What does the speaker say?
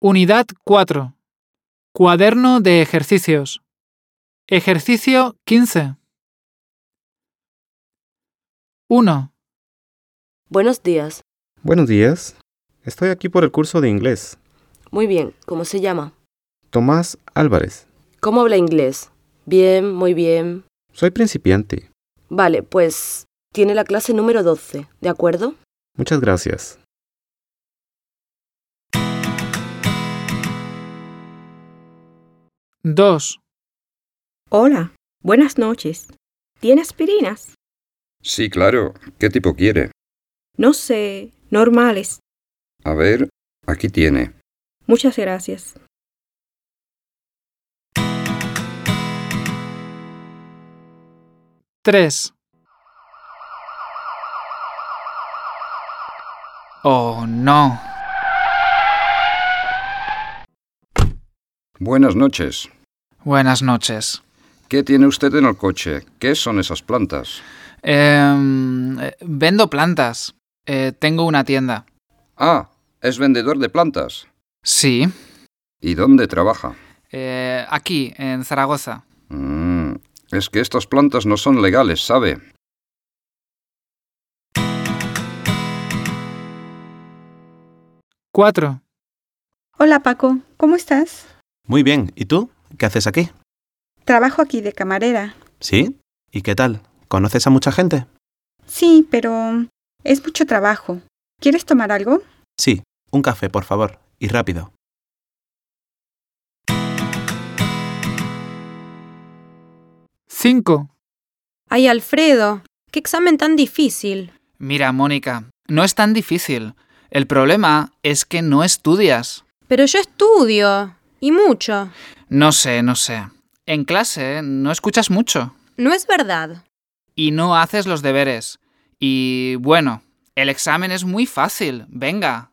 Unidad 4. Cuaderno de ejercicios. Ejercicio 15. 1. Buenos días. Buenos días. Estoy aquí por el curso de inglés. Muy bien. ¿Cómo se llama? Tomás Álvarez. ¿Cómo habla inglés? Bien, muy bien. Soy principiante. Vale, pues tiene la clase número 12, ¿de acuerdo? Muchas gracias. Dos. Hola, buenas noches. ¿Tiene aspirinas? Sí, claro. ¿Qué tipo quiere? No sé, normales. A ver, aquí tiene. Muchas gracias. Tres. Oh, no. Buenas noches. Buenas noches. ¿Qué tiene usted en el coche? ¿Qué son esas plantas? Vendo plantas. Tengo una tienda. Ah, es vendedor de plantas. Sí. ¿Y dónde trabaja? Aquí, en Zaragoza. Es que estas plantas no son legales, ¿sabe? Cuatro. Hola Paco, ¿cómo estás? Muy bien, ¿y tú? ¿Qué haces aquí? Trabajo aquí de camarera. ¿Sí? ¿Y qué tal? ¿Conoces a mucha gente? Sí, pero es mucho trabajo. ¿Quieres tomar algo? Sí, un café, por favor, y rápido. Cinco. Ay, Alfredo, qué examen tan difícil. Mira, Mónica, no es tan difícil. El problema es que no estudias. Pero yo estudio, y mucho. No sé. En clase no escuchas mucho. No es verdad. Y no haces los deberes. Y bueno, el examen es muy fácil. Venga.